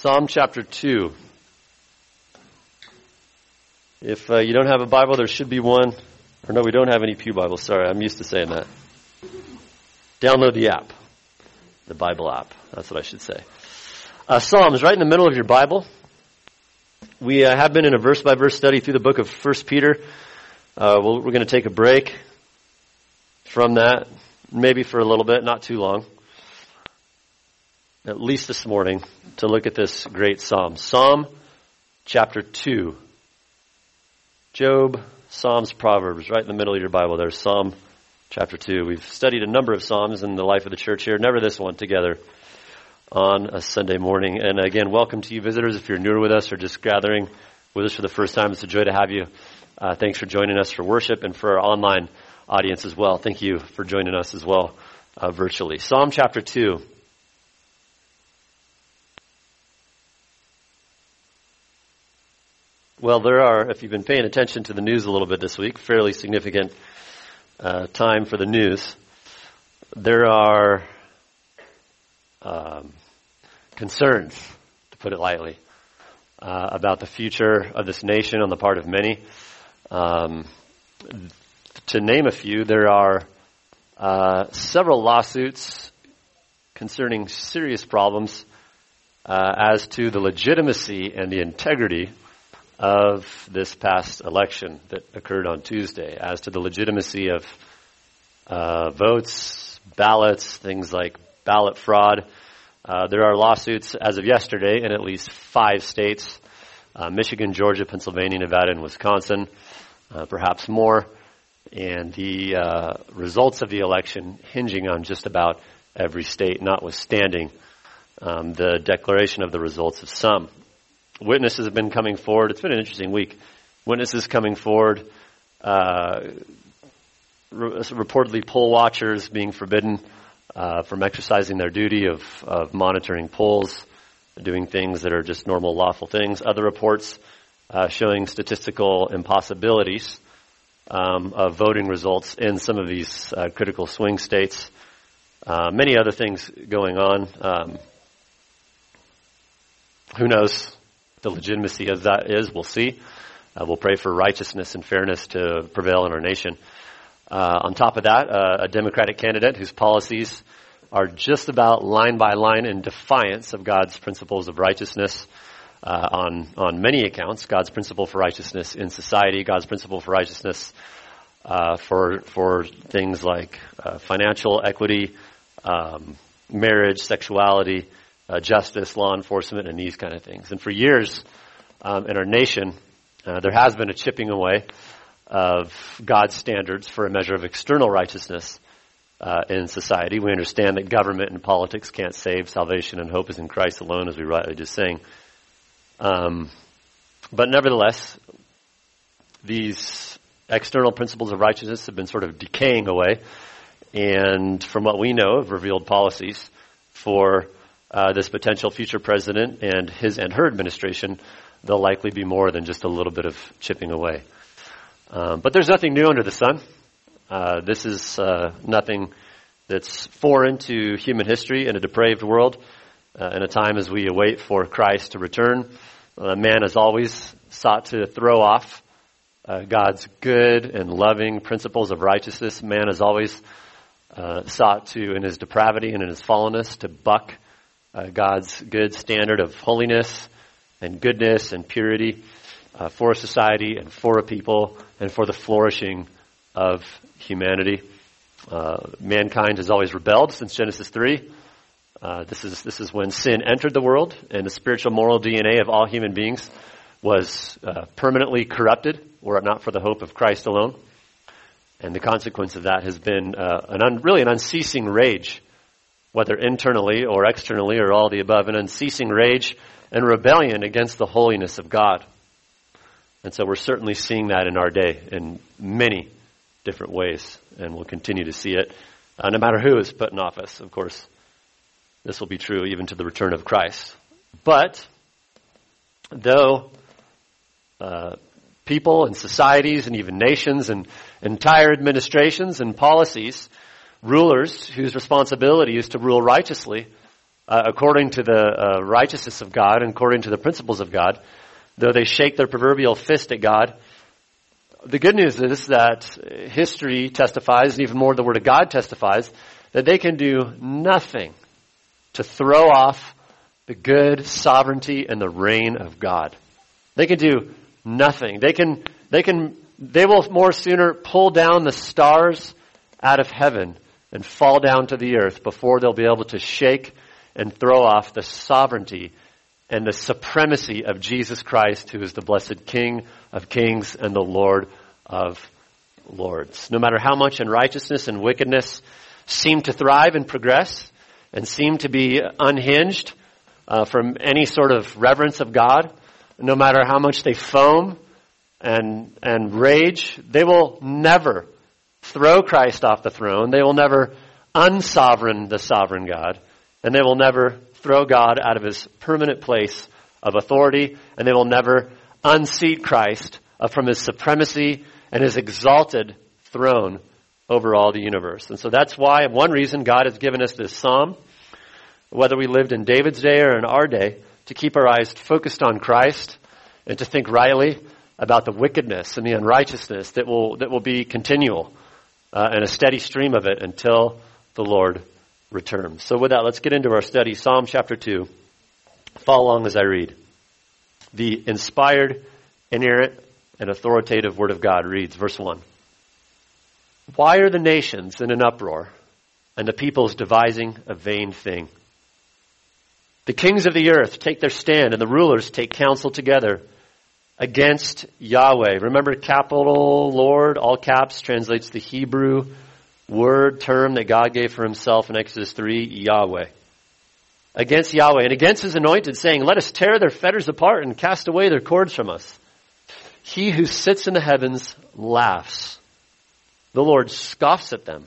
Psalm chapter 2. If you don't have a Bible, there should be one. Or no, we don't have any pew Bibles. Sorry, I'm used to saying that. Download the app. The Bible app. That's what I should say. Psalms, right in the middle of your Bible. We have been in a verse-by-verse study through the book of 1 Peter. We're going to take a break from that, maybe for a little bit, not too long. At least this morning, to look at this great psalm. Psalm chapter 2. Job, Psalms, Proverbs, right in the middle of your Bible there. Psalm chapter 2. We've studied a number of psalms in the life of the church here, never this one together on a Sunday morning. And again, welcome to you visitors. If you're newer with us or just gathering with us for the first time, it's a joy to have you. Thanks for joining us for worship and for our online audience as well. Thank you for joining us as well virtually. Psalm chapter 2. Well, there are, if you've been paying attention to the news a little bit this week, fairly significant time for the news. There are concerns, to put it lightly, about the future of this nation on the part of many. To name a few, there are several lawsuits concerning serious problems as to the legitimacy and the integrity of this past election that occurred on Tuesday, as to the legitimacy of votes, ballots, things like ballot fraud. There are lawsuits as of yesterday in at least 5 states, Michigan, Georgia, Pennsylvania, Nevada, and Wisconsin, perhaps more, and the results of the election hinging on just about every state, notwithstanding the declaration of the results of some. Witnesses have been coming forward. It's been an interesting week. Witnesses coming forward, reportedly poll watchers being forbidden from exercising their duty of monitoring polls, doing things that are just normal, lawful things. Other reports showing statistical impossibilities of voting results in some of these critical swing states. Many other things going on. Who knows? The legitimacy of that is, we'll see. We'll pray for righteousness and fairness to prevail in our nation. On top of that, a Democratic candidate whose policies are just about line by line in defiance of God's principles of righteousness on many accounts. God's principle for righteousness in society, God's principle for righteousness for things like financial equity, marriage, sexuality, justice, law enforcement, and these kind of things. And for years in our nation, there has been a chipping away of God's standards for a measure of external righteousness in society. We understand that government and politics can't save. Salvation and hope is in Christ alone, as we rightly just sang. But nevertheless, these external principles of righteousness have been sort of decaying away, and from what we know, have revealed policies for this potential future president and his and her administration. They'll likely be more than just a little bit of chipping away. But there's nothing new under the sun. This is nothing that's foreign to human history in a depraved world. In a time as we await for Christ to return, man has always sought to throw off God's good and loving principles of righteousness. Man has always sought to, in his depravity and in his fallenness, to buck God's good standard of holiness and goodness and purity for a society and for a people and for the flourishing of humanity. Mankind has always rebelled since Genesis 3. This is when sin entered the world, and the spiritual moral DNA of all human beings was permanently corrupted, were it not for the hope of Christ alone. And the consequence of that has been really an unceasing rage, whether internally or externally or all the above, an unceasing rage and rebellion against the holiness of God. And so we're certainly seeing that in our day in many different ways, and we'll continue to see it no matter who is put in office. Of course, this will be true even to the return of Christ. But though people and societies and even nations and entire administrations and policies, rulers whose responsibility is to rule righteously, according to the righteousness of God and according to the principles of God, though they shake their proverbial fist at God, the good news is that history testifies, and even more the Word of God testifies, that they can do nothing to throw off the good sovereignty and the reign of God. They can do nothing. They will more sooner pull down the stars out of heaven and fall down to the earth before they'll be able to shake and throw off the sovereignty and the supremacy of Jesus Christ, who is the blessed King of kings and the Lord of lords. No matter how much unrighteousness and wickedness seem to thrive and progress and seem to be unhinged from any sort of reverence of God, no matter how much they foam and rage, they will never throw Christ off the throne. They will never unsovereign the sovereign God. And they will never throw God out of his permanent place of authority. And they will never unseat Christ from his supremacy and his exalted throne over all the universe. And so that's why, one reason God has given us this psalm, whether we lived in David's day or in our day, to keep our eyes focused on Christ and to think rightly about the wickedness and the unrighteousness that will be continual and a steady stream of it until the Lord returns. So with that, let's get into our study. Psalm chapter 2. Follow along as I read. The inspired, inerrant, and authoritative Word of God reads, verse 1. Why are the nations in an uproar, and the peoples devising a vain thing? The kings of the earth take their stand, and the rulers take counsel together against Yahweh. Remember, capital Lord, all caps, translates the Hebrew word term that God gave for himself in Exodus 3, Yahweh. Against Yahweh and against his anointed, saying, let us tear their fetters apart and cast away their cords from us. He who sits in the heavens laughs. The Lord scoffs at them.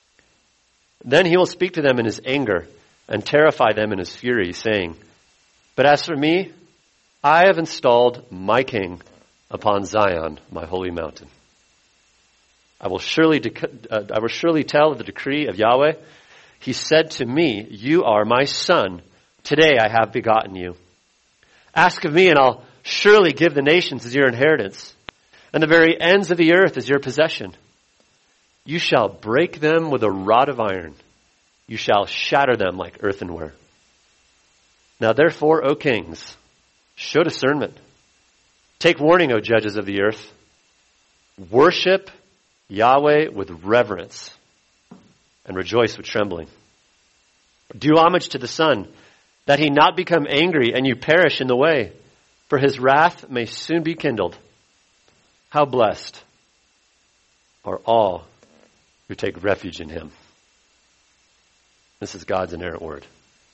Then he will speak to them in his anger and terrify them in his fury, saying, but as for me, I have installed my king upon Zion, my holy mountain. I will surely tell of the decree of Yahweh. He said to me, you are my son. Today I have begotten you. Ask of me, and I'll surely give the nations as your inheritance, and the very ends of the earth as your possession. You shall break them with a rod of iron. You shall shatter them like earthenware. Now therefore, O kings, show discernment. Take warning, O judges of the earth. Worship Yahweh with reverence and rejoice with trembling. Do homage to the Son, that he not become angry and you perish in the way, for his wrath may soon be kindled. How blessed are all who take refuge in him. This is God's inerrant word.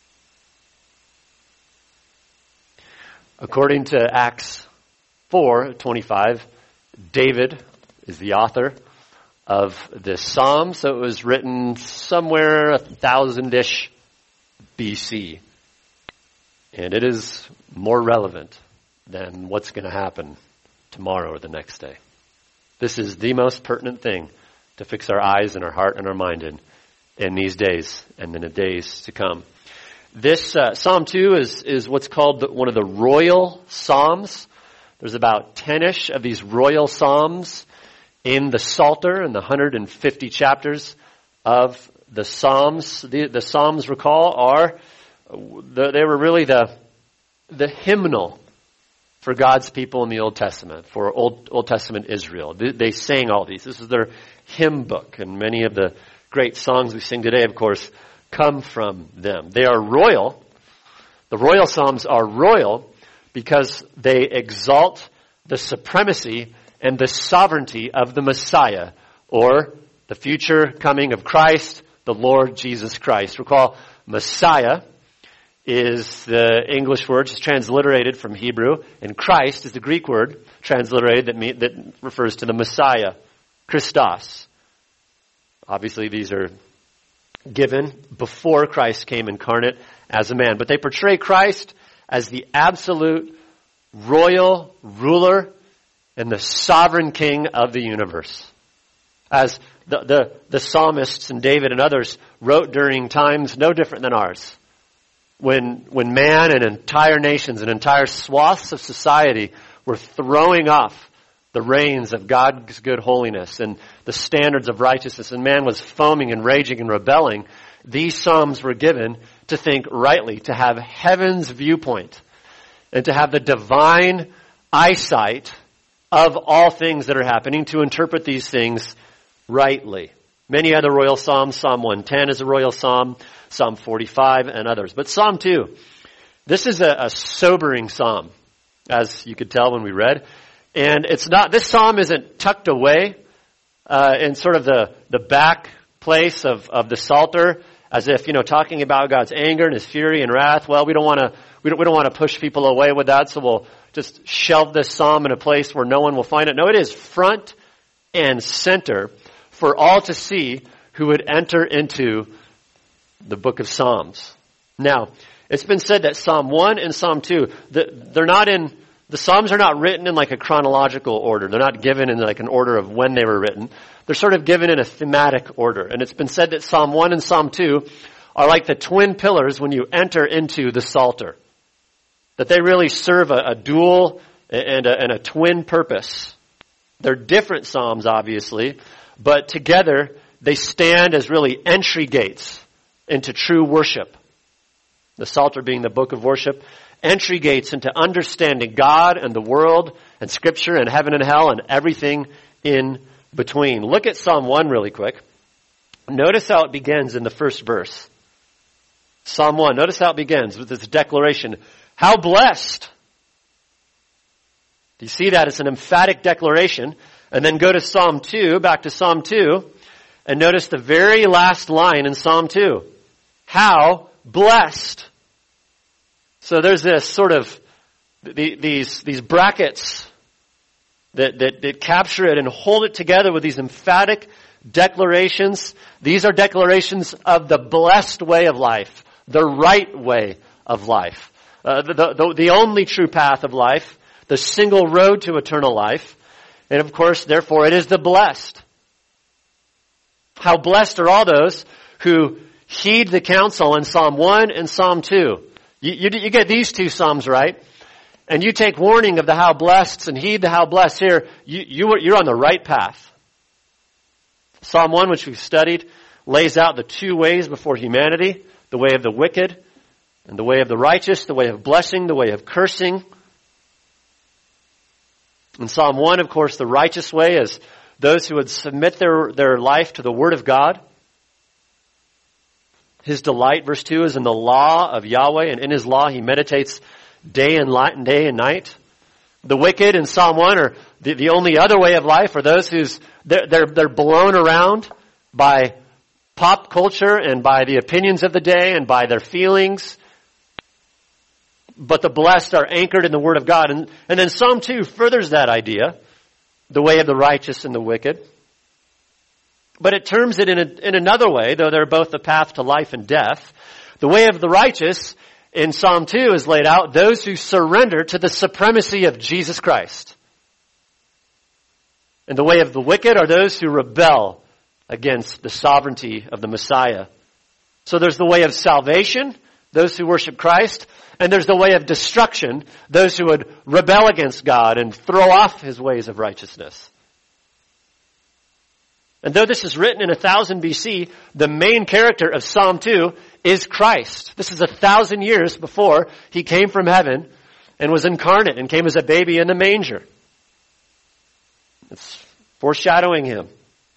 According to Acts 4:25, David is the author of this psalm. So it was written somewhere 1000-ish BC. And it is more relevant than what's going to happen tomorrow or the next day. This is the most pertinent thing to fix our eyes and our heart and our mind in these days and in the days to come. This Psalm 2 is what's called one of the royal psalms. There's about 10-ish of these royal psalms in the Psalter and the 150 chapters of the Psalms. The Psalms, recall, they were really the hymnal for God's people in the Old Testament, for Old Testament Israel. They sang all these. This is their hymn book, and many of the great songs we sing today, of course, come from them. They are royal. The royal psalms are royal because they exalt the supremacy and the sovereignty of the Messiah, or the future coming of Christ, the Lord Jesus Christ. Recall, Messiah is the English word, just transliterated from Hebrew, and Christ is the Greek word transliterated that refers to the Messiah, Christos. Obviously, these are given before Christ came incarnate as a man. But they portray Christ as the absolute royal ruler and the sovereign king of the universe. As the psalmists and David and others wrote during times no different than ours. when man and entire nations and entire swaths of society were throwing off the reins of God's good holiness and the standards of righteousness, and man was foaming and raging and rebelling, these Psalms were given to think rightly, to have heaven's viewpoint, and to have the divine eyesight of all things that are happening, to interpret these things rightly. Many other royal psalms, Psalm 110 is a royal psalm, Psalm 45 and others. But Psalm 2, this is a sobering psalm, as you could tell when we read. And this psalm isn't tucked away in sort of the back place of the Psalter, as if, talking about God's anger and his fury and wrath. Well, we don't want to push people away with that, so we'll just shelve this psalm in a place where no one will find it. No, it is front and center for all to see who would enter into the book of Psalms. Now, it's been said that Psalm 1 and Psalm 2, the Psalms are not written in like a chronological order. They're not given in like an order of when they were written. They're sort of given in a thematic order. And it's been said that Psalm 1 and Psalm 2 are like the twin pillars when you enter into the Psalter. That they really serve a dual and a twin purpose. They're different Psalms, obviously, but together they stand as really entry gates into true worship. The Psalter being the book of worship, entry gates into understanding God and the world and Scripture and heaven and hell and everything in between. Look at Psalm 1 really quick. Notice how it begins in the first verse. Psalm 1, notice how it begins with this declaration. How blessed! Do you see that? It's an emphatic declaration. And then go to Psalm 2, back to Psalm 2, and notice the very last line in Psalm 2. How blessed! So there's this sort of, these brackets that capture it and hold it together with these emphatic declarations. These are declarations of the blessed way of life, the right way of life, the only true path of life, the single road to eternal life. And of course, therefore, it is the blessed. How blessed are all those who heed the counsel in Psalm 1 and Psalm 2. You get these two Psalms right, and you take warning of the how blessed and heed the how blessed here, you're on the right path. Psalm 1, which we've studied, lays out the two ways before humanity, the way of the wicked and the way of the righteous, the way of blessing, the way of cursing. In Psalm 1, of course, the righteous way is those who would submit their life to the Word of God. His delight, verse 2, is in the law of Yahweh, and in His law He meditates day and night. The wicked in Psalm 1 are the only other way of life are those they're blown around by pop culture and by the opinions of the day and by their feelings. But the blessed are anchored in the Word of God. And then Psalm 2 furthers that idea, the way of the righteous and the wicked. But it terms it in another way, though they're both the path to life and death. The way of the righteous in Psalm 2 is laid out, those who surrender to the supremacy of Jesus Christ. And the way of the wicked are those who rebel against the sovereignty of the Messiah. So there's the way of salvation, those who worship Christ, and there's the way of destruction, those who would rebel against God and throw off His ways of righteousness. And though this is written in 1000 BC, the main character of Psalm 2 is Christ. This is 1,000 years before He came from heaven and was incarnate and came as a baby in the manger. It's foreshadowing Him.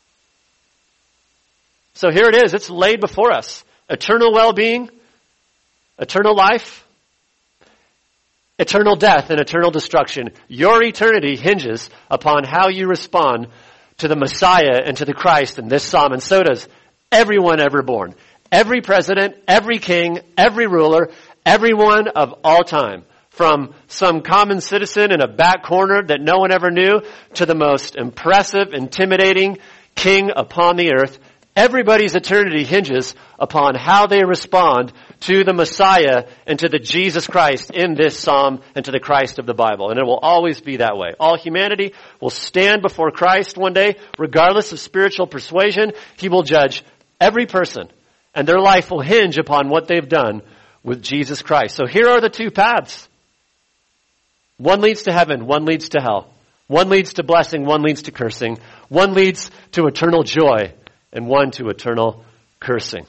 So here it is. It's laid before us. Eternal well-being, eternal life, eternal death, and eternal destruction. Your eternity hinges upon how you respond to the Messiah and to the Christ in this psalm, and so does everyone ever born. Every president, every king, every ruler, everyone of all time. From some common citizen in a back corner that no one ever knew to the most impressive, intimidating king upon the earth. Everybody's eternity hinges upon how they respond to the Messiah and to the Jesus Christ in this psalm and to the Christ of the Bible. And it will always be that way. All humanity will stand before Christ one day, regardless of spiritual persuasion. He will judge every person, and their life will hinge upon what they've done with Jesus Christ. So here are the two paths. One leads to heaven, one leads to hell. One leads to blessing, one leads to cursing. One leads to eternal joy, and one to eternal cursing.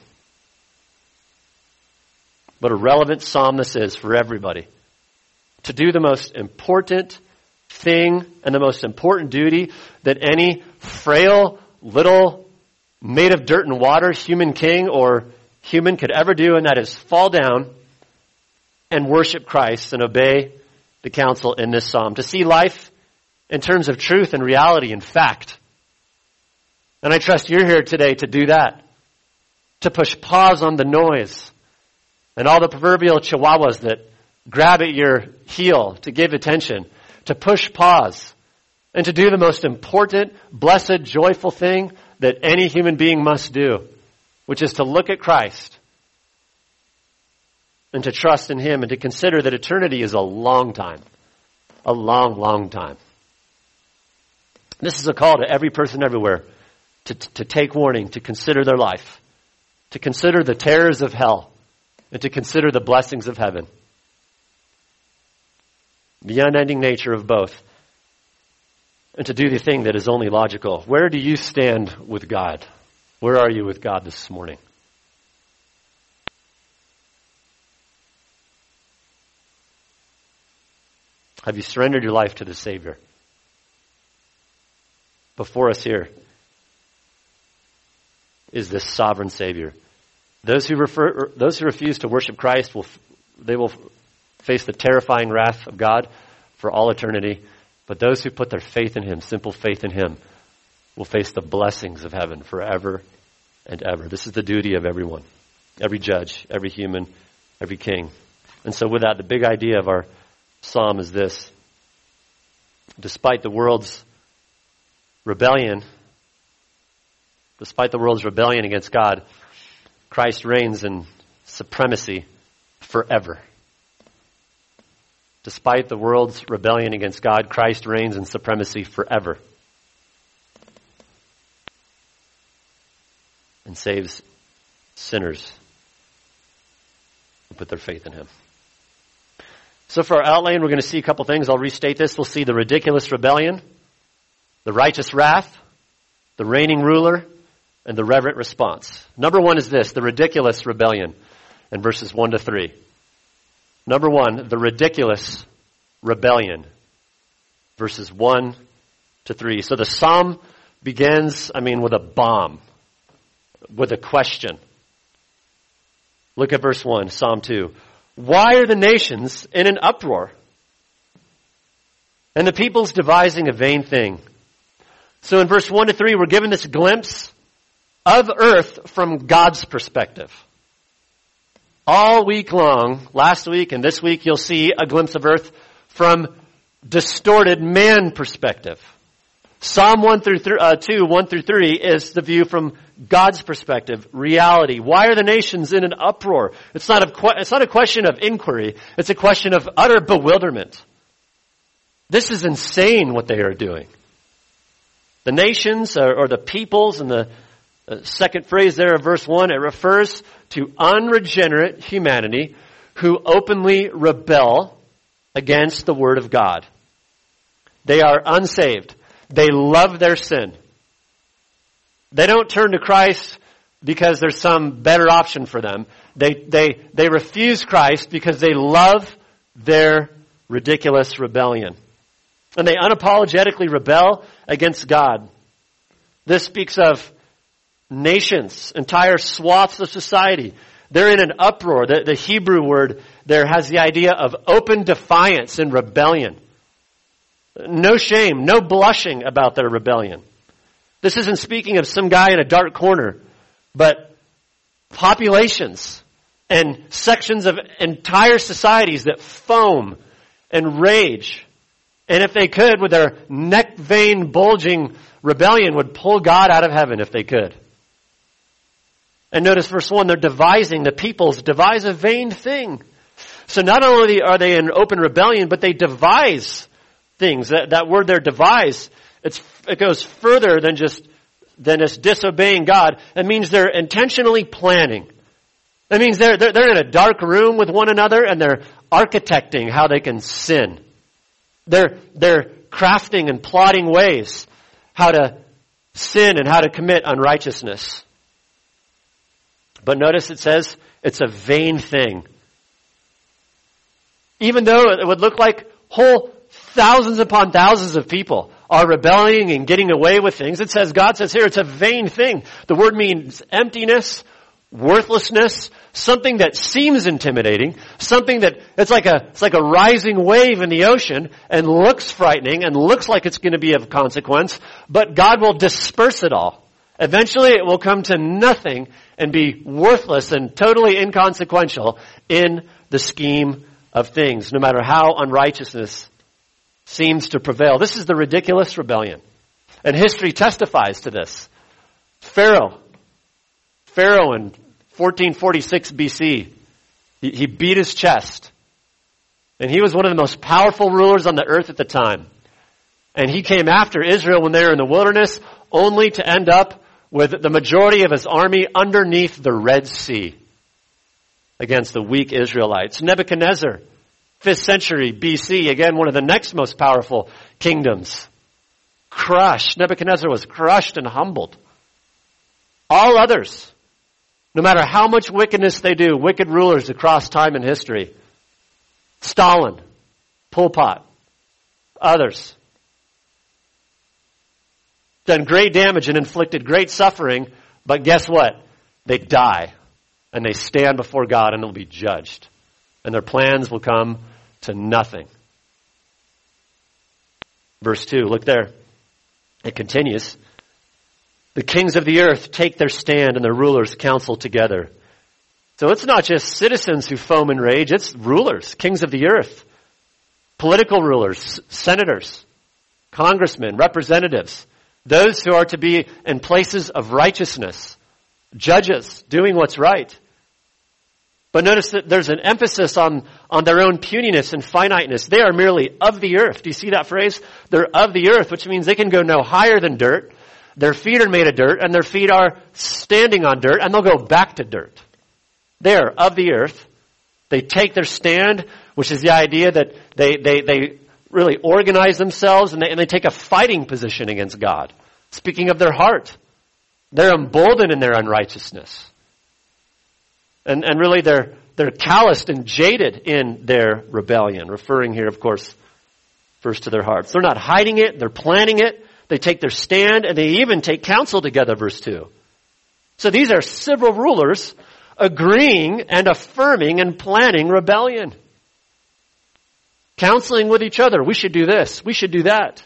What a relevant psalm this is for everybody. To do the most important thing and the most important duty that any frail, little, made of dirt and water human king or human could ever do, and that is fall down and worship Christ and obey the counsel in this psalm. To see life in terms of truth and reality and fact. And I trust you're here today to do that. To push pause on the noise and all the proverbial chihuahuas that grab at your heel to give attention. To push pause and to do the most important, blessed, joyful thing that any human being must do, which is to look at Christ and to trust in Him and to consider that eternity is a long time. A long, long time. This is a call to every person everywhere to take warning, to consider their life, to consider the terrors of hell, and to consider the blessings of heaven. The unending nature of both. And to do the thing that is only logical. Where do you stand with God? Where are you with God this morning? Have you surrendered your life to the Savior? Before us here is this sovereign Savior. Those who refuse to worship Christ will face the terrifying wrath of God for all eternity. But those who put their faith in Him, simple faith in Him, will face the blessings of heaven forever and ever. This is the duty of everyone, every judge, every human, every king. And so with that, the big idea of our psalm is this. Despite the world's rebellion against God, Christ reigns in supremacy forever. Despite the world's rebellion against God, Christ reigns in supremacy forever. And saves sinners who put their faith in Him. So for our outline, we're going to see a couple things. I'll restate this. We'll see the ridiculous rebellion, the righteous wrath, the reigning ruler, and the reverent response. Number one is this, the ridiculous rebellion in verses 1 to 3. Number one, the ridiculous rebellion, verses 1 to 3. So the psalm begins, with a bomb, with a question. Look at verse 1, Psalm 2. Why are the nations in an uproar? And the people's devising a vain thing. So in verse 1 to 3, we're given this glimpse of earth from God's perspective. All week long, last week and this week, you'll see a glimpse of earth from distorted man perspective. Psalm 1 through 3 is the view from God's perspective, reality. Why are the nations in an uproar? It's not a question of inquiry. It's a question of utter bewilderment. This is insane what they are doing. The nations or the peoples, and the second phrase there of verse 1, it refers to unregenerate humanity who openly rebel against the Word of God. They are unsaved. They love their sin. They don't turn to Christ because there's some better option for them. They refuse Christ because they love their ridiculous rebellion. And they unapologetically rebel against God. This speaks of nations, entire swaths of society. They're in an uproar. The Hebrew word there has the idea of open defiance and rebellion. No shame, no blushing about their rebellion. This isn't speaking of some guy in a dark corner, but populations and sections of entire societies that foam and rage. And if they could, with their neck vein bulging rebellion, would pull God out of heaven if they could. And notice verse 1, the peoples devise a vain thing. So not only are they in open rebellion, but they devise things. That word there, devise, it goes further than just disobeying God. It means they're intentionally planning. That means they're in a dark room with one another and they're architecting how they can sin. They're crafting and plotting ways how to sin and how to commit unrighteousness. But notice it says it's a vain thing. Even though it would look like whole thousands upon thousands of people are rebelling and getting away with things, it says, God says here, it's a vain thing. The word means emptiness, worthlessness, something that seems intimidating, something that it's like a rising wave in the ocean and looks frightening and looks like it's going to be of consequence, but God will disperse it all. Eventually it will come to nothing and be worthless and totally inconsequential in the scheme of things, no matter how unrighteousness seems to prevail. This is the ridiculous rebellion. And history testifies to this. Pharaoh in 1446 BC, he beat his chest. And he was one of the most powerful rulers on the earth at the time. And he came after Israel when they were in the wilderness, only to end up with the majority of his army underneath the Red Sea against the weak Israelites. Nebuchadnezzar, 5th century BC, again, one of the next most powerful kingdoms. Crushed. Nebuchadnezzar was crushed and humbled. All others, no matter how much wickedness they do, wicked rulers across time and history, Stalin, Pol Pot, others, done great damage and inflicted great suffering, but guess what? They die, and they stand before God, and they'll be judged. And their plans will come to nothing. Verse 2, look there. It continues. The kings of the earth take their stand, and their rulers counsel together. So it's not just citizens who foam and rage, it's rulers, kings of the earth, political rulers, senators, congressmen, representatives, those who are to be in places of righteousness, judges, doing what's right. But notice that there's an emphasis on their own puniness and finiteness. They are merely of the earth. Do you see that phrase? They're of the earth, which means they can go no higher than dirt. Their feet are made of dirt, and their feet are standing on dirt, and they'll go back to dirt. They are of the earth. They take their stand, which is the idea that they really organize themselves, and they take a fighting position against God. Speaking of their heart, they're emboldened in their unrighteousness. And really they're calloused and jaded in their rebellion, referring here, of course, first to their hearts. They're not hiding it, they're planning it, they take their stand, and they even take counsel together, verse 2. So these are civil rulers agreeing and affirming and planning rebellion. Counseling with each other. We should do this. We should do that.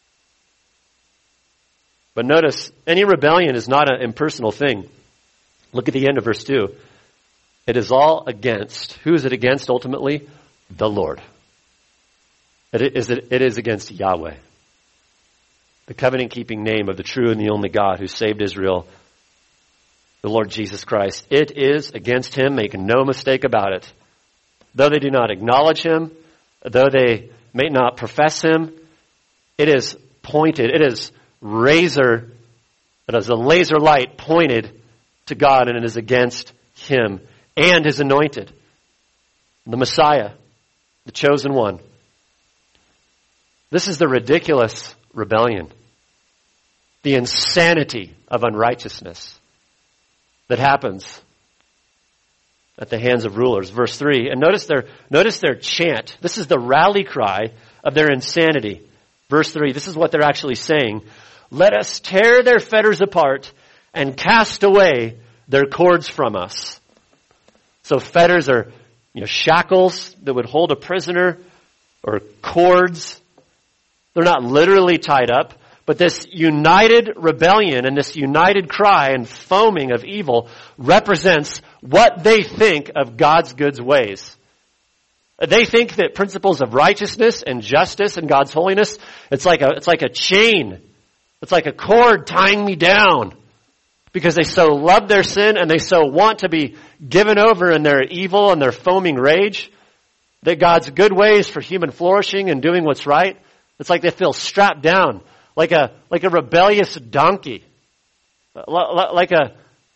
But notice, any rebellion is not an impersonal thing. Look at the end of verse 2. It is all against. Who is it against ultimately? The Lord. It is against Yahweh, the covenant-keeping name of the true and the only God who saved Israel, the Lord Jesus Christ. It is against Him, make no mistake about it. Though they do not acknowledge Him, though they may not profess Him, it is pointed, it is a laser light pointed to God, and it is against Him and His anointed, the Messiah, the chosen one. This is the ridiculous rebellion, the insanity of unrighteousness that happens at the hands of rulers. Verse 3, and notice their chant. This is the rally cry of their insanity. Verse 3, this is what they're actually saying. Let us tear their fetters apart and cast away their cords from us. So fetters are, shackles that would hold a prisoner, or cords. They're not literally tied up, but this united rebellion and this united cry and foaming of evil represents what they think of God's good ways. They think that principles of righteousness and justice and God's holiness, it's like a chain. It's like a cord tying me down, because they so love their sin and they so want to be given over in their evil and their foaming rage, that God's good ways for human flourishing and doing what's right, it's like they feel strapped down like a rebellious donkey, like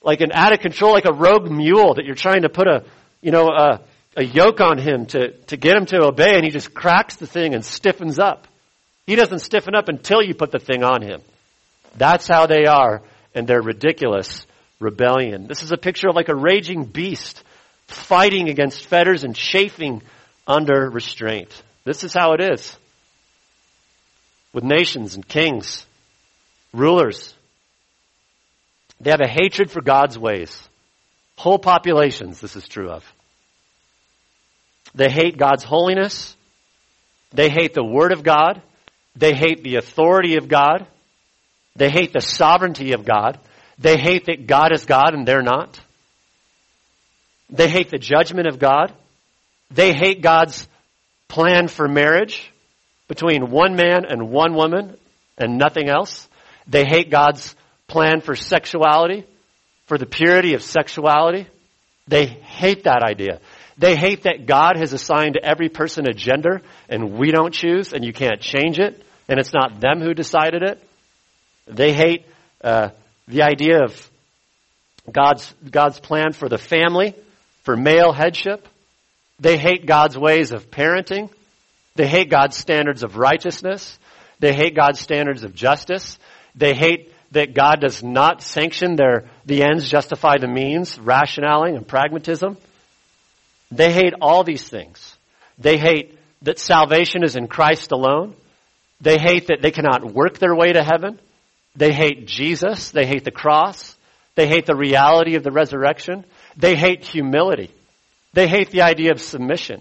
like an out of control, like a rogue mule that you're trying to put a yoke on him to get him to obey, and he just cracks the thing and stiffens up. He doesn't stiffen up until you put the thing on him. That's how they are in their ridiculous rebellion. This is a picture of like a raging beast fighting against fetters and chafing under restraint. This is how it is with nations and kings, rulers. They have a hatred for God's ways. Whole populations, this is true of. They hate God's holiness. They hate the Word of God. They hate the authority of God. They hate the sovereignty of God. They hate that God is God and they're not. They hate the judgment of God. They hate God's plan for marriage between one man and one woman and nothing else. They hate God's plan for sexuality, for the purity of sexuality. They hate that idea. They hate that God has assigned every person a gender and we don't choose and you can't change it and it's not them who decided it. They hate the idea of God's plan for the family, for male headship. They hate God's ways of parenting. They hate God's standards of righteousness. They hate God's standards of justice. They hate that God does not sanction the ends justify the means, rationality and pragmatism. They hate all these things. They hate that salvation is in Christ alone. They hate that they cannot work their way to heaven. They hate Jesus. They hate the cross. They hate the reality of the resurrection. They hate humility. They hate the idea of submission.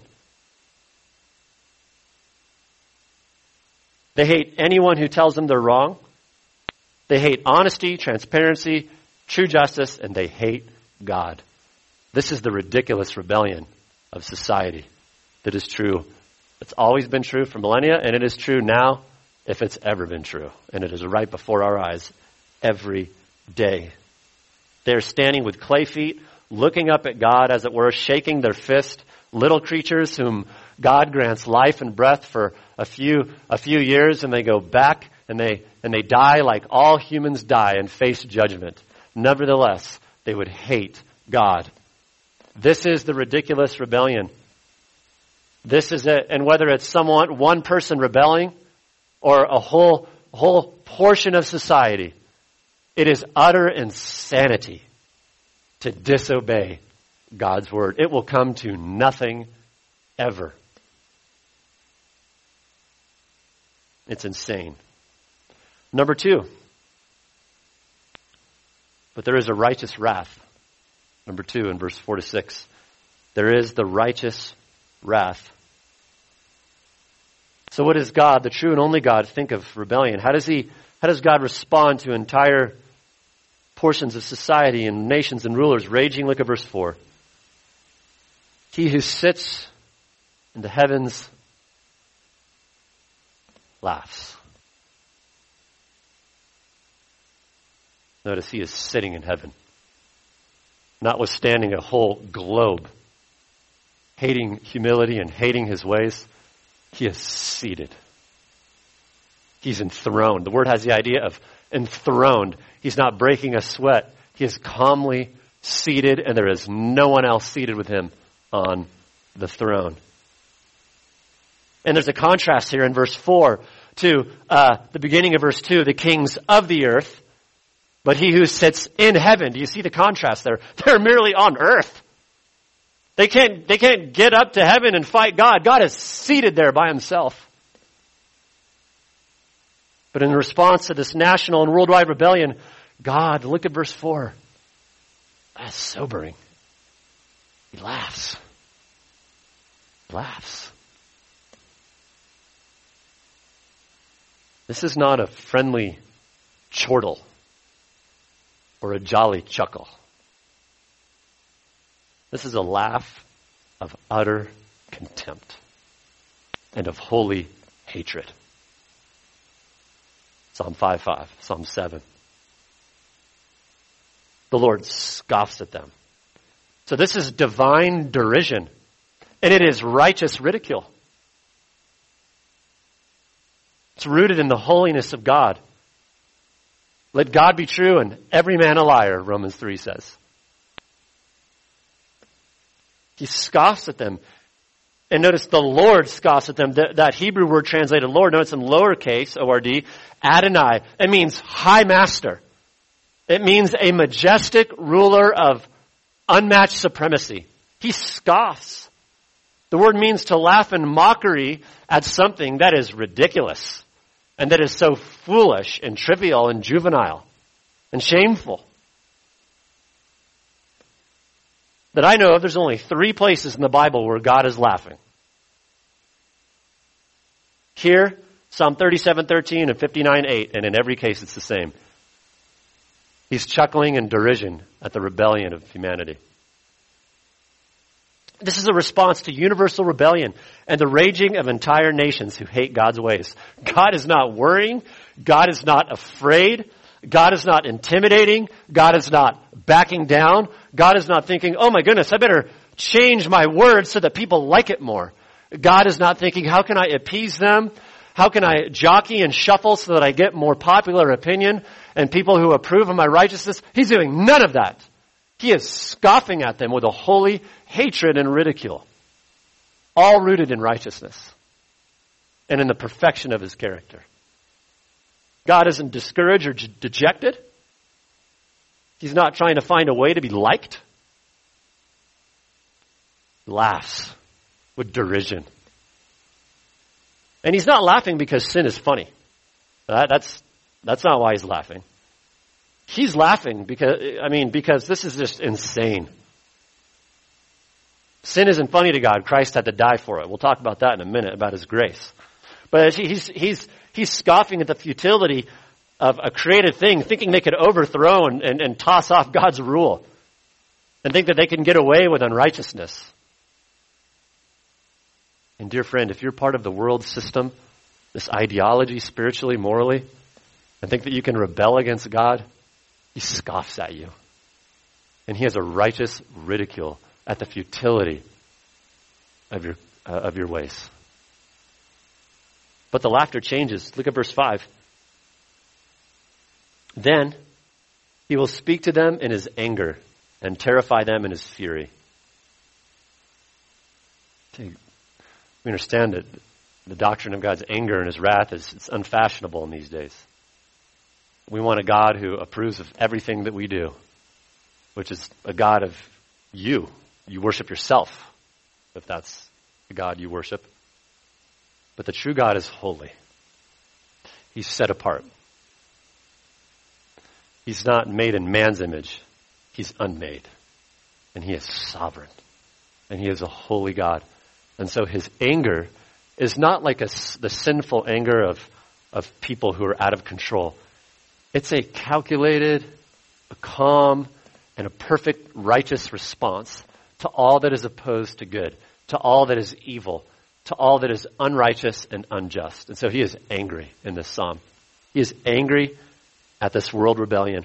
They hate anyone who tells them they're wrong. They hate honesty, transparency, true justice, and they hate God. This is the ridiculous rebellion of society that is true. It's always been true for millennia, and it is true now if it's ever been true. And it is right before our eyes every day. They're standing with clay feet, looking up at God, as it were, shaking their fist, little creatures whom God grants life and breath for a few years, and they go back and they die like all humans die and face judgment. Nevertheless, they would hate God. This is the ridiculous rebellion. This is it. And whether it's one person rebelling or a whole portion of society, it is utter insanity to disobey God's word. It will come to nothing ever. It's insane. Number 2. But there is a righteous wrath. Number 2 in verse 4 to 6. There is the righteous wrath. So what does God, the true and only God, think of rebellion? How does God respond to entire portions of society and nations and rulers raging? Look at verse 4. He who sits in the heavens laughs. Notice he is sitting in heaven, notwithstanding a whole globe, hating humility and hating his ways. He is seated. He's enthroned. The word has the idea of enthroned. He's not breaking a sweat. He is calmly seated, and there is no one else seated with him on the throne. And there's a contrast here in verse 4 to the beginning of verse 2, the kings of the earth, but he who sits in heaven. Do you see the contrast there? They're merely on earth. They can't get up to heaven and fight God. God is seated there by himself. But in response to this national and worldwide rebellion, God, look at verse 4. That's sobering. He laughs. He laughs. This is not a friendly chortle or a jolly chuckle. This is a laugh of utter contempt and of holy hatred. Psalm 5:5, Psalm 7. The Lord scoffs at them. So this is divine derision, and it is righteous ridicule. It's rooted in the holiness of God. Let God be true and every man a liar, Romans 3 says. He scoffs at them. And notice the Lord scoffs at them. That Hebrew word translated Lord, notice in lowercase, O-R-D, Adonai. It means high master. It means a majestic ruler of unmatched supremacy. He scoffs. The word means to laugh in mockery at something that is ridiculous and that is so foolish and trivial and juvenile and shameful. That I know of, there's only 3 places in the Bible where God is laughing. Here, Psalm 37:13 and 59:8, and in every case it's the same. He's chuckling in derision at the rebellion of humanity. This is a response to universal rebellion and the raging of entire nations who hate God's ways. God is not worrying. God is not afraid. God is not intimidating. God is not backing down. God is not thinking, oh my goodness, I better change my words so that people like it more. God is not thinking, how can I appease them? How can I jockey and shuffle so that I get more popular opinion and people who approve of my righteousness? He's doing none of that. He is scoffing at them with a holy hatred and ridicule, all rooted in righteousness and in the perfection of his character. God isn't discouraged or dejected. He's not trying to find a way to be liked. He laughs with derision. And he's not laughing because sin is funny. That's not why he's laughing. He's laughing because this is just insane. Sin isn't funny to God. Christ had to die for it. We'll talk about that in a minute, about his grace. But he's scoffing at the futility of a created thing, thinking they could overthrow and toss off God's rule and think that they can get away with unrighteousness. And dear friend, if you're part of the world system, this ideology, spiritually, morally, and think that you can rebel against God, he scoffs at you. And he has a righteous ridicule at the futility of your ways. But the laughter changes. Look at verse 5. Then he will speak to them in his anger and terrify them in his fury. Okay. We understand that the doctrine of God's anger and his wrath it's unfashionable in these days. We want a God who approves of everything that we do, which is a God of you. You worship yourself, if that's the God you worship. But the true God is holy. He's set apart. He's not made in man's image. He's unmade. And he is sovereign. And he is a holy God. And so his anger is not like the sinful anger of people who are out of control. It's a calculated, a calm, and a perfect righteous response to all that is opposed to good, to all that is evil, to all that is unrighteous and unjust. And so he is angry in this psalm. He is angry at this world rebellion.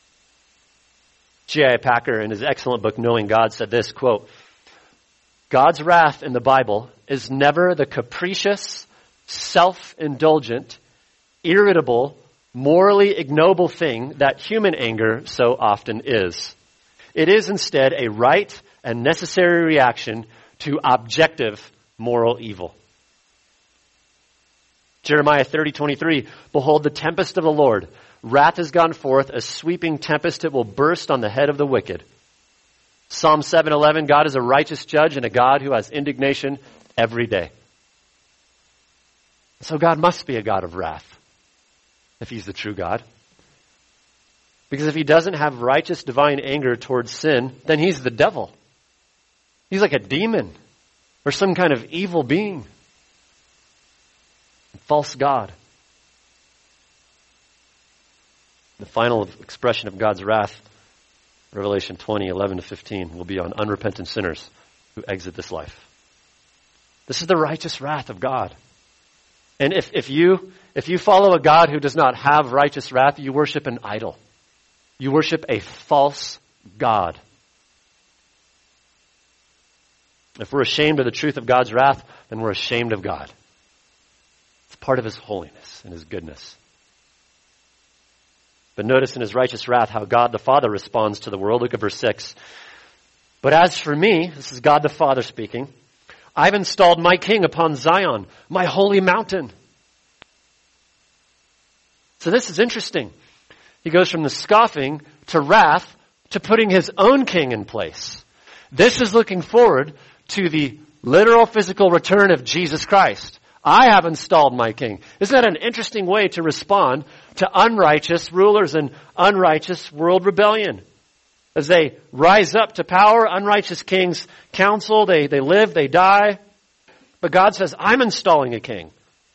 J.I. Packer, in his excellent book, Knowing God, said this, quote, God's wrath in the Bible is never the capricious, self-indulgent, irritable, morally ignoble thing that human anger so often is. It is instead a right and necessary reaction to objective moral evil. Jeremiah 30:23, behold the tempest of the Lord. Wrath has gone forth, a sweeping tempest, it will burst on the head of the wicked. Psalm 7:11, God is a righteous judge and a God who has indignation every day. So God must be a God of wrath if he's the true God. Because if he doesn't have righteous divine anger towards sin, then he's the devil. He's like a demon or some kind of evil being. A false God. The final expression of God's wrath, Revelation 20:11-15, will be on unrepentant sinners who exit this life. This is the righteous wrath of God. And if you follow a God who does not have righteous wrath, you worship an idol. You worship a false God. If we're ashamed of the truth of God's wrath, then we're ashamed of God. It's part of his holiness and his goodness. But notice in his righteous wrath how God the Father responds to the world. Look at verse 6. But as for me, this is God the Father speaking, I've installed my king upon Zion, my holy mountain. So this is interesting. He goes from the scoffing to wrath to putting his own king in place. This is looking forward to the literal physical return of Jesus Christ. I have installed my king. Isn't that an interesting way to respond to unrighteous rulers and unrighteous world rebellion? As they rise up to power, unrighteous kings counsel, they live, they die. But God says, I'm installing a king.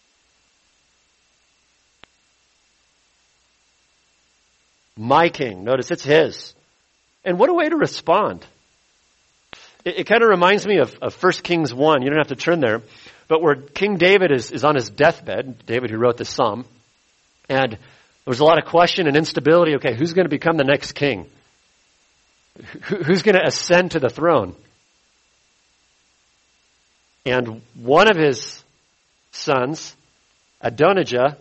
My king. Notice it's his. And what a way to respond. It kind of reminds me of 1 Kings 1. You don't have to turn there. But where King David is on his deathbed, David who wrote this psalm, and there was a lot of question and instability. Okay, who's going to become the next king? Who's going to ascend to the throne? And one of his sons, Adonijah,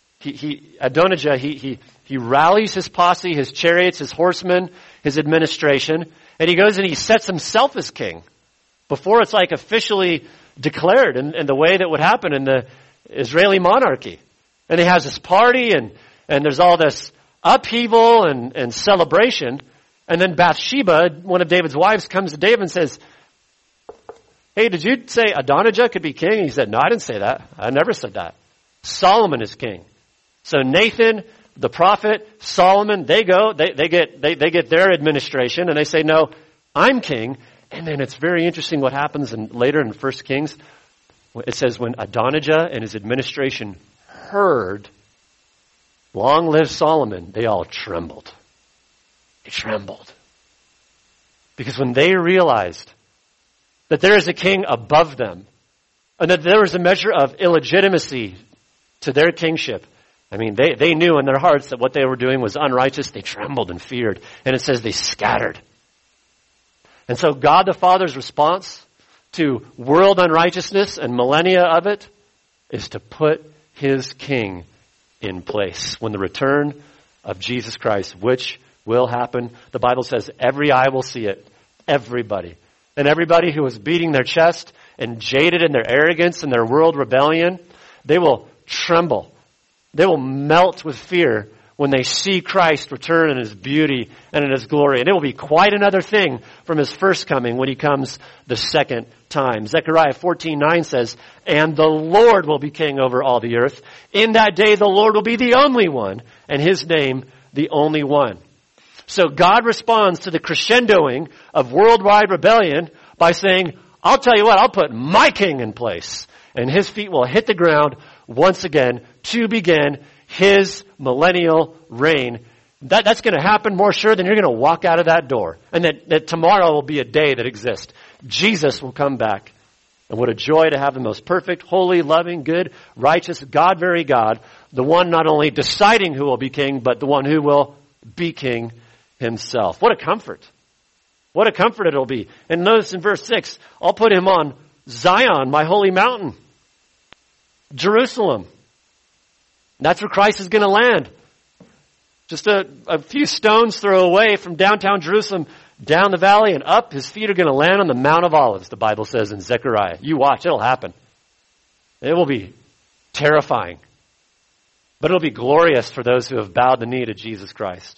he rallies his posse, his chariots, his horsemen, his administration, and he goes and he sets himself as king before it's like officially declared in the way that would happen in the Israeli monarchy. And he has this party and there's all this upheaval and celebration. And then Bathsheba, one of David's wives, comes to David and says, hey, did you say Adonijah could be king? And he said, no, I didn't say that. I never said that. Solomon is king. So Nathan, the prophet, Solomon, they get their administration and they say, no, I'm king. And then it's very interesting what happens later in 1 Kings. It says when Adonijah and his administration heard, long live Solomon, they all trembled. They trembled. Because when they realized that there is a king above them, and that there was a measure of illegitimacy to their kingship, I mean, they knew in their hearts that what they were doing was unrighteous. They trembled and feared. And it says they scattered. And so God the Father's response to world unrighteousness and millennia of it is to put his king in place when the return of Jesus Christ, which will happen. The Bible says every eye will see it. Everybody. And everybody who is beating their chest and jaded in their arrogance and their world rebellion, they will tremble. They will melt with fear when they see Christ return in his beauty and in his glory. And it will be quite another thing from his first coming when he comes the second time. Zechariah 14:9 says, and the Lord will be king over all the earth. In that day the Lord will be the only one, and his name the only one. So God responds to the crescendoing of worldwide rebellion by saying, I'll tell you what, I'll put my king in place. And his feet will hit the ground once again to begin his millennial reign. That's going to happen more sure than you're going to walk out of that door. And that tomorrow will be a day that exists. Jesus will come back. And what a joy to have the most perfect, holy, loving, good, righteous, God, very God, the one not only deciding who will be king, but the one who will be king himself. What a comfort. What a comfort it'll be. And notice in verse 6, I'll put him on Zion, my holy mountain. Jerusalem. That's where Christ is going to land. Just a few stones throw away from downtown Jerusalem, down the valley and up. His feet are going to land on the Mount of Olives, the Bible says in Zechariah. You watch, it'll happen. It will be terrifying. But it'll be glorious for those who have bowed the knee to Jesus Christ.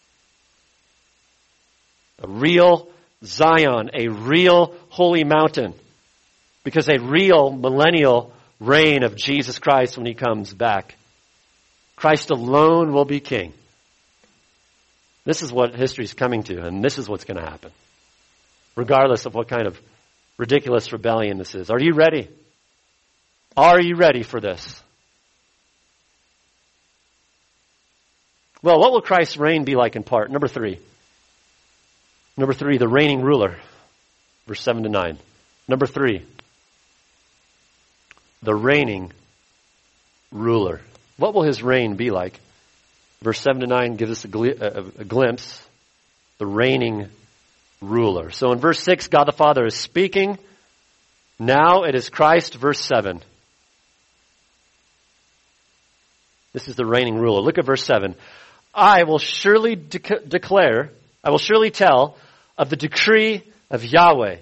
A real Zion, a real holy mountain. Because a real millennial reign of Jesus Christ when he comes back. Christ alone will be king. This is what history is coming to, and this is what's going to happen. Regardless of what kind of ridiculous rebellion this is. Are you ready? Are you ready for this? Well, what will Christ's reign be like in part? Number 3. Number 3, the reigning ruler. Verse 7 to 9. Number 3, the reigning ruler. What will his reign be like? Verse 7 to 9 gives us a glimpse. The reigning ruler. So in verse 6, God the Father is speaking. Now it is Christ, verse 7. This is the reigning ruler. Look at verse 7. I will surely declare, I will surely tell of the decree of Yahweh.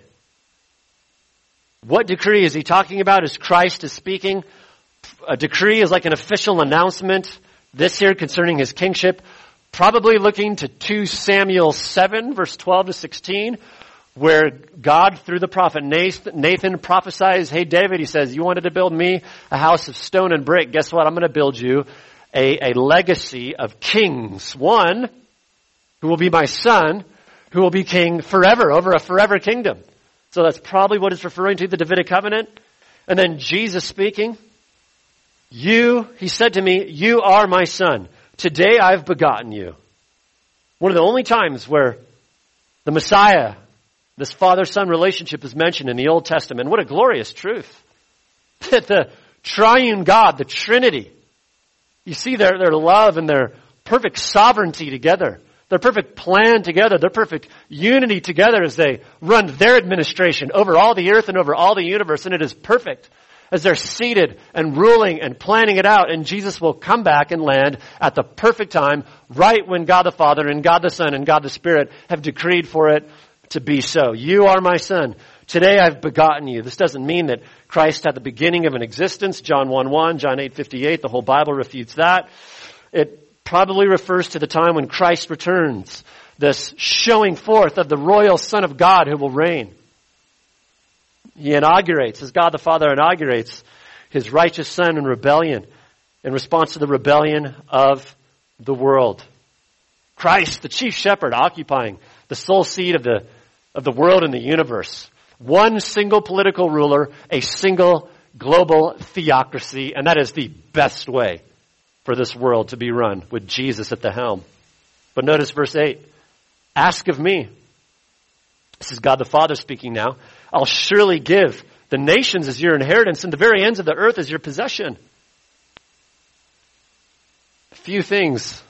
What decree is he talking about as Christ is speaking? A decree is like an official announcement this here concerning his kingship, probably looking to 2 Samuel 7, verse 12 to 16, where God, through the prophet Nathan, prophesies, hey, David, he says, you wanted to build me a house of stone and brick. Guess what? I'm going to build you a legacy of kings. One who will be my son, who will be king forever, over a forever kingdom. So that's probably what it's referring to, the Davidic covenant. And then Jesus speaking, he said to me, you are my son. Today I've begotten you. One of the only times where the Messiah, this father-son relationship is mentioned in the Old Testament. What a glorious truth. That the triune God, the Trinity, you see their love and their perfect sovereignty together, their perfect plan together, their perfect unity together as they run their administration over all the earth and over all the universe, and it is perfect as they're seated and ruling and planning it out, and Jesus will come back and land at the perfect time, right when God the Father and God the Son and God the Spirit have decreed for it to be so. You are my son. Today I've begotten you. This doesn't mean that Christ had the beginning of an existence. John 1:1, John 8:58, the whole Bible refutes that. It probably refers to the time when Christ returns, this showing forth of the royal Son of God who will reign. He inaugurates, as God the Father inaugurates, his righteous Son in rebellion, in response to the rebellion of the world. Christ, the chief shepherd, occupying the sole seat of the world and the universe. One single political ruler, a single global theocracy, and that is the best way for this world to be run, with Jesus at the helm. But notice verse 8. Ask of me. This is God the Father speaking now. I'll surely give the nations as your inheritance and the very ends of the earth as your possession. Few things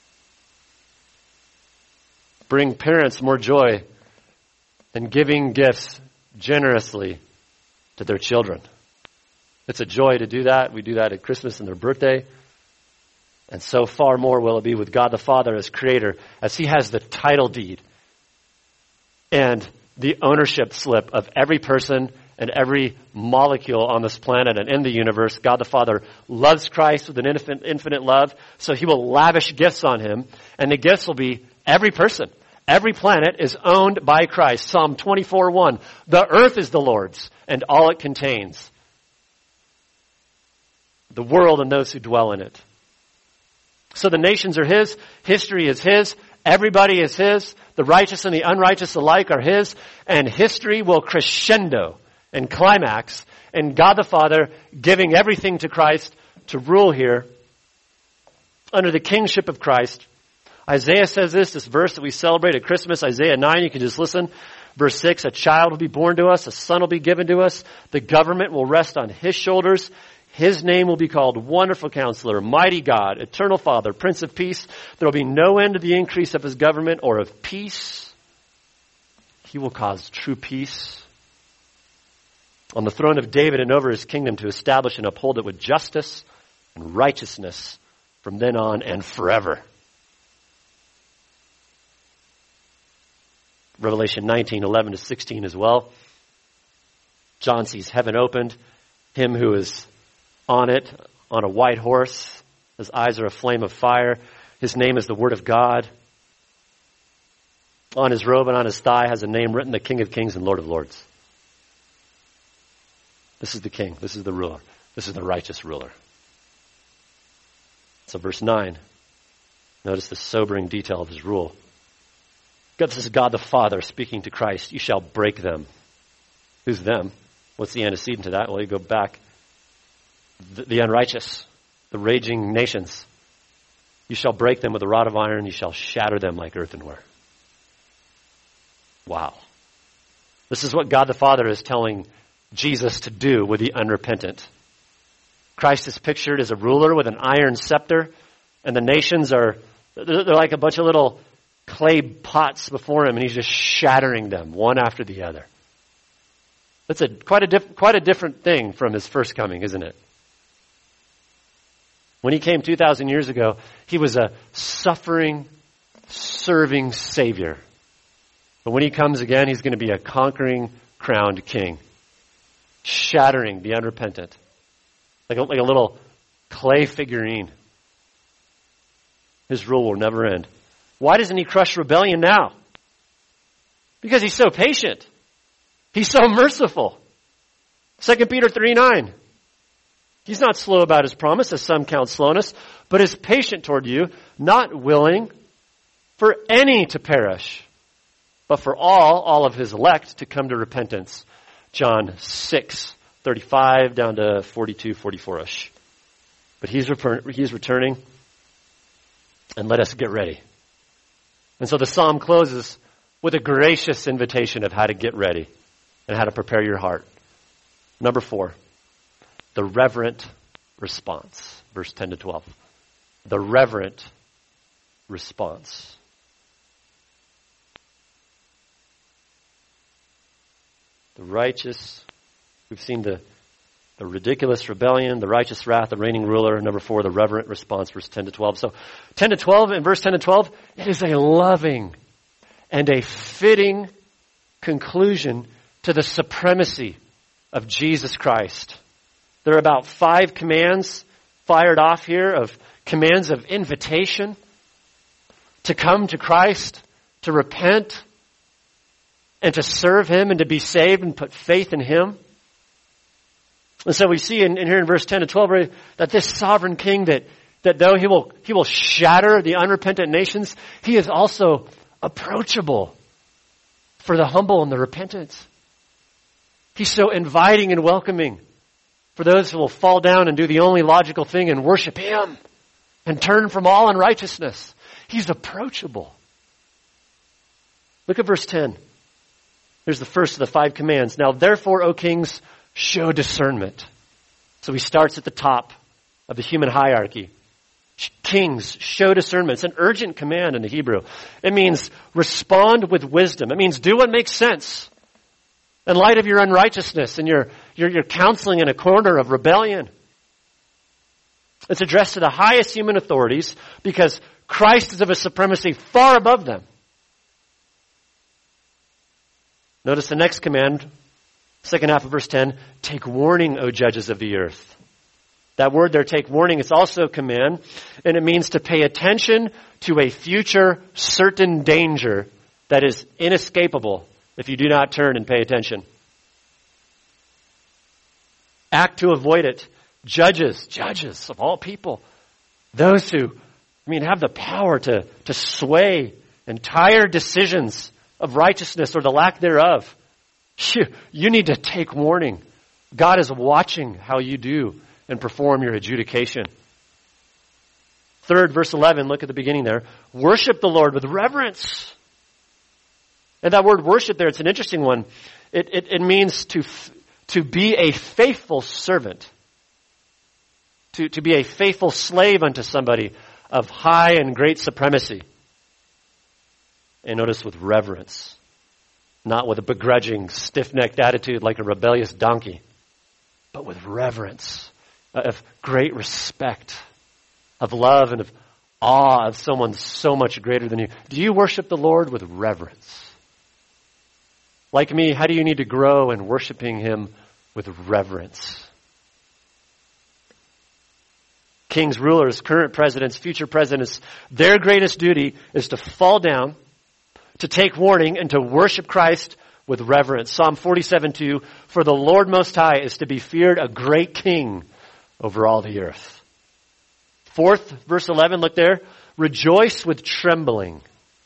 bring parents more joy than giving gifts generously to their children. It's a joy to do that. We do that at Christmas and their birthday. And so far more will it be with God the Father as creator, as he has the title deed and the ownership slip of every person and every molecule on this planet and in the universe. God the Father loves Christ with an infinite love, so he will lavish gifts on him, and the gifts will be every person. Every planet is owned by Christ. Psalm 24:1. The earth is the Lord's and all it contains. The world and those who dwell in it. So the nations are his. History is his. Everybody is his. The righteous and the unrighteous alike are his. And history will crescendo and climax in God the Father giving everything to Christ to rule here under the kingship of Christ. Isaiah says this verse that we celebrate at Christmas, Isaiah 9, you can just listen. Verse 6, a child will be born to us, a son will be given to us. The government will rest on his shoulders. His name will be called Wonderful Counselor, Mighty God, Eternal Father, Prince of Peace. There will be no end to the increase of his government or of peace. He will cause true peace on the throne of David and over his kingdom, to establish and uphold it with justice and righteousness from then on and forever. Revelation 19:11 to 16 as well. John sees heaven opened, him who is on it, on a white horse. His eyes are a flame of fire. His name is the Word of God. On his robe and on his thigh has a name written, the King of Kings and Lord of Lords. This is the King. This is the ruler. This is the righteous ruler. So verse 9. Notice the sobering detail of his rule. This is God the Father speaking to Christ. You shall break them. Who's them? What's the antecedent to that? Well, you go back. The unrighteous, the raging nations. You shall break them with a rod of iron. You shall shatter them like earthenware. Wow. This is what God the Father is telling Jesus to do with the unrepentant. Christ is pictured as a ruler with an iron scepter, and the nations they're like a bunch of little clay pots before him, and he's just shattering them one after the other. That's quite a different thing from his first coming, isn't it? When he came 2,000 years ago, he was a suffering, serving Savior. But when he comes again, he's going to be a conquering, crowned king, shattering the unrepentant, like a little clay figurine. His rule will never end. Why doesn't he crush rebellion now? Because he's so patient. He's so merciful. 2 Peter 3:9. He's not slow about his promise, as some count slowness, but is patient toward you, not willing for any to perish, but for all of his elect to come to repentance. John 6:35 down to 42, 44-ish. But he's returning, and let us get ready. And so the psalm closes with a gracious invitation of how to get ready and how to prepare your heart. Number 4, the reverent response. Verse 10 to 12. The reverent response. The righteous, we've seen the ridiculous rebellion, the righteous wrath, the reigning ruler. Number 4, the reverent response, verse 10 to 12. So 10 to 12, in verse 10 to 12, it is a loving and a fitting conclusion to the supremacy of Jesus Christ. There are about 5 commands fired off here, of commands of invitation to come to Christ, to repent, and to serve Him and to be saved and put faith in Him. And so we see in here in verse 10 to 12 that this sovereign king, that though he will shatter the unrepentant nations, he is also approachable for the humble and the repentant. He's so inviting and welcoming for those who will fall down and do the only logical thing and worship Him and turn from all unrighteousness. He's approachable. Look at verse 10. Here's the first of the 5 commands. Now, therefore, O kings, show discernment. So he starts at the top of the human hierarchy. Kings, show discernment. It's an urgent command in the Hebrew. It means respond with wisdom. It means do what makes sense in light of your unrighteousness and your counseling in a corner of rebellion. It's addressed to the highest human authorities because Christ is of a supremacy far above them. Notice the next command, second half of verse 10, take warning, O judges of the earth. That word there, take warning, it's also a command, and it means to pay attention to a future certain danger that is inescapable if you do not turn and pay attention. Act to avoid it. Judges of all people, those who, have the power to sway entire decisions of righteousness or the lack thereof. You need to take warning. God is watching how you do and perform your adjudication. Third, verse 11, look at the beginning there. Worship the Lord with reverence. And that word worship there, it's an interesting one. It means to be a faithful servant. To be a faithful slave unto somebody of high and great supremacy. And notice with reverence. Not with a begrudging, stiff-necked attitude like a rebellious donkey. But with reverence. Of great respect. Of love and of awe of someone so much greater than you. Do you worship the Lord with reverence? Like me, how do you need to grow in worshiping Him with reverence? Kings, rulers, current presidents, future presidents, their greatest duty is to fall down, to take warning, and to worship Christ with reverence. Psalm 47:2, for the Lord Most High is to be feared, a great king over all the earth. Fourth, verse 11, look there. Rejoice with trembling.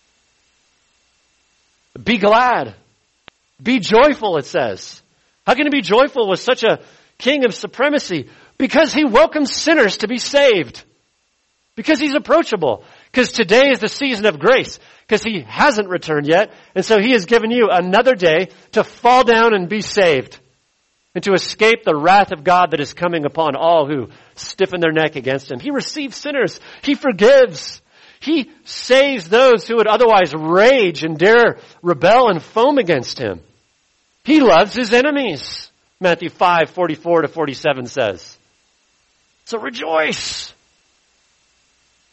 Be glad. Be joyful, it says. How can you be joyful with such a king of supremacy? Because He welcomes sinners to be saved. Because He's approachable. Because today is the season of grace. Because He hasn't returned yet. And so He has given you another day to fall down and be saved. And to escape the wrath of God that is coming upon all who stiffen their neck against Him. He receives sinners. He forgives. He saves those who would otherwise rage and dare rebel and foam against Him. He loves His enemies. Matthew 5:44 to 47 says. So rejoice.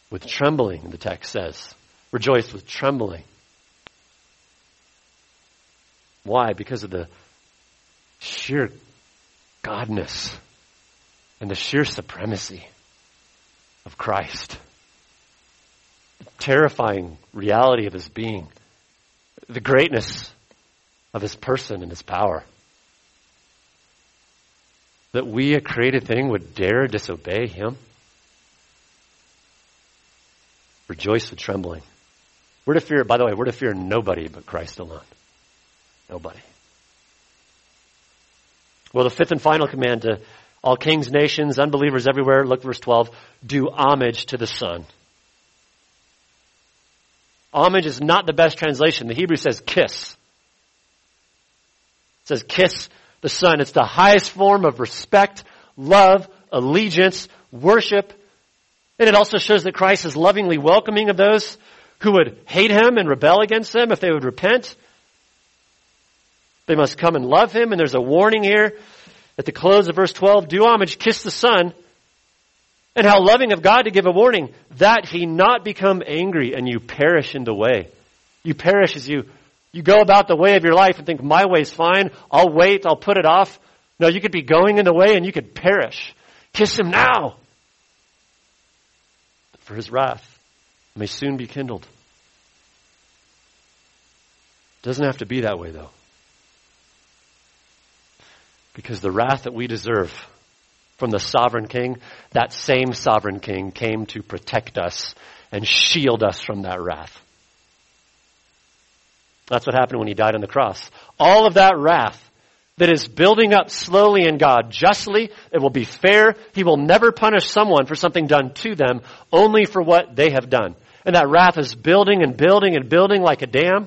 with trembling, the text says. Rejoice with trembling. Why? Because of the sheer godness and the sheer supremacy of Christ. The terrifying reality of his being. The greatness of his person and his power. That we, a created thing, would dare disobey him. Rejoice with trembling. We're to fear, by the way, we're to fear nobody but Christ alone. Nobody. Well, the fifth and final command to all kings, nations, unbelievers everywhere, look verse 12, do homage to the Son. Homage is not the best translation. The Hebrew says kiss. It says kiss the Son. It's the highest form of respect, love, allegiance, worship. And it also shows that Christ is lovingly welcoming of those who would hate him and rebel against him if they would repent. They must come and love him. And there's a warning here at the close of verse 12. Do homage, kiss the Son. And how loving of God to give a warning that he not become angry and you perish in the way. You perish as you go about the way of your life and think, my way's fine. I'll wait. I'll put it off. No, you could be going in the way and you could perish. Kiss him now. For his wrath may soon be kindled. Doesn't have to be that way, though. Because the wrath that we deserve from the sovereign king, that same sovereign king came to protect us and shield us from that wrath. That's what happened when he died on the cross. All of that wrath that is building up slowly in God, justly, it will be fair. He will never punish someone for something done to them, only for what they have done. And that wrath is building and building and building like a dam.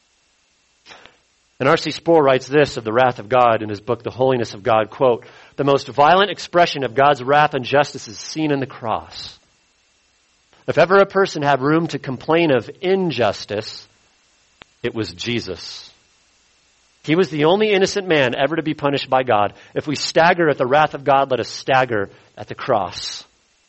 And R.C. Sproul writes this of the wrath of God in his book, The Holiness of God, quote, the most violent expression of God's wrath and justice is seen in the cross. If ever a person had room to complain of injustice, it was Jesus. He was the only innocent man ever to be punished by God. If we stagger at the wrath of God, let us stagger at the cross.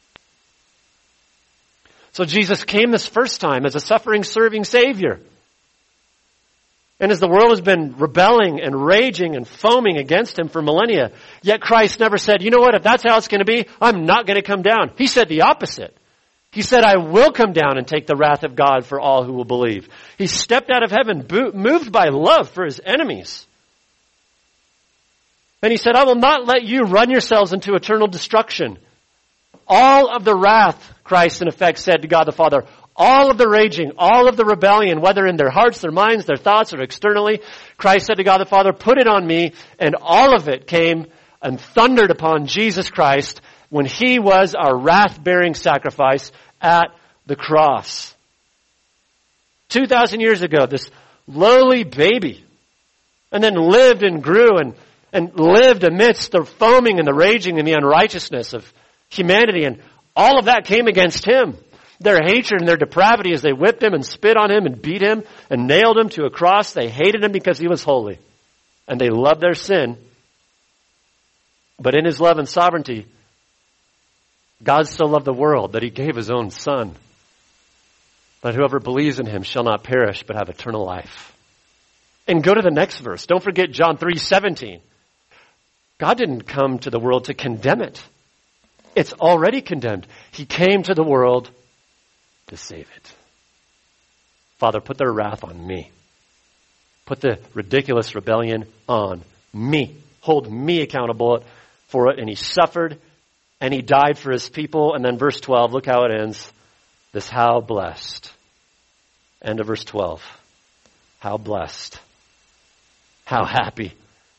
So Jesus came this first time as a suffering, serving Savior. And as the world has been rebelling and raging and foaming against him for millennia, yet Christ never said, you know what, if that's how it's going to be, I'm not going to come down. He said the opposite. He said, I will come down and take the wrath of God for all who will believe. He stepped out of heaven, moved by love for his enemies. And he said, I will not let you run yourselves into eternal destruction. All of the wrath, Christ in effect said to God the Father, all of the raging, all of the rebellion, whether in their hearts, their minds, their thoughts, or externally, Christ said to God the Father, put it on me, and all of it came and thundered upon Jesus Christ when he was our wrath-bearing sacrifice at the cross. 2,000 years ago, this lowly baby, and then lived and grew and lived amidst the foaming and the raging and the unrighteousness of humanity, and all of that came against him. Their hatred and their depravity as they whipped him and spit on him and beat him and nailed him to a cross. They hated him because he was holy. And they loved their sin. But in his love and sovereignty, God so loved the world that he gave his own Son, that whoever believes in him shall not perish but have eternal life. And go to the next verse. Don't forget John 3:17. God didn't come to the world to condemn it. It's already condemned. He came to the world to save it. Father, put their wrath on me. Put the ridiculous rebellion on me. Hold me accountable for it. And he suffered and he died for his people. And then verse 12, look how it ends. This how blessed. End of verse 12. How blessed. How happy.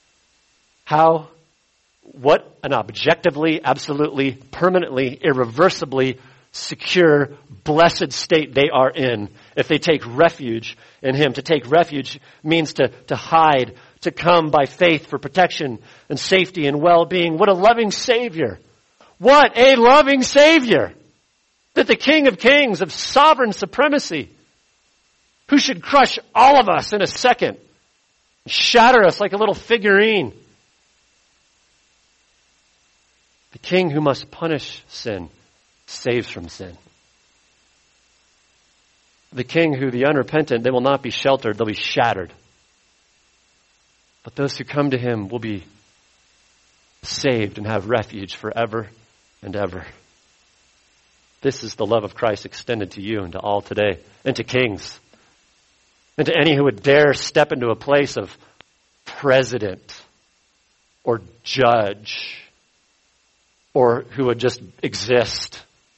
What an objectively, absolutely, permanently, irreversibly secure, blessed state they are in if they take refuge in him. To take refuge means to hide, to come by faith for protection and safety and well-being. What a loving Savior. What a loving Savior. That the King of Kings, of sovereign supremacy, who should crush all of us in a second, shatter us like a little figurine. The King who must punish sin saves from sin. The king who the unrepentant, they will not be sheltered, they'll be shattered. But those who come to him will be saved and have refuge forever and ever. This is the love of Christ extended to you and to all today, and to kings, and to any who would dare step into a place of president or judge, or who would just exist.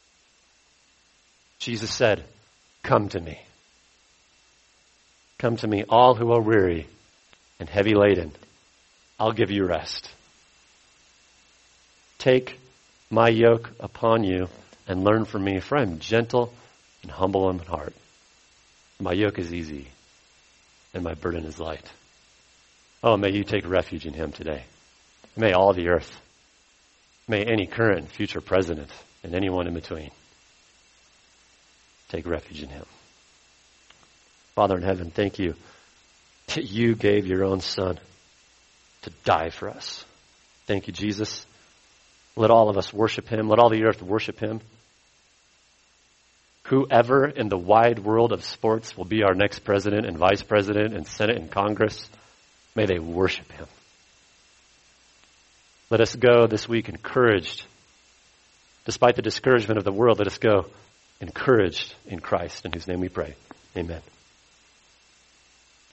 Jesus said, come to me. Come to me, all who are weary and heavy laden. I'll give you rest. Take my yoke upon you and learn from me, for I am gentle and humble in heart. My yoke is easy and my burden is light. Oh, may you take refuge in him today. May all the earth, may any current and future president and anyone in between take refuge in him. Father in heaven, thank you that you gave your own son to die for us. Thank you, Jesus. Let all of us worship him. Let all the earth worship him. Whoever in the wide world of sports will be our next president and vice president and Senate and Congress, may they worship him. Let us go this week encouraged. Despite the discouragement of the world, let us go encouraged in Christ, in whose name we pray. Amen.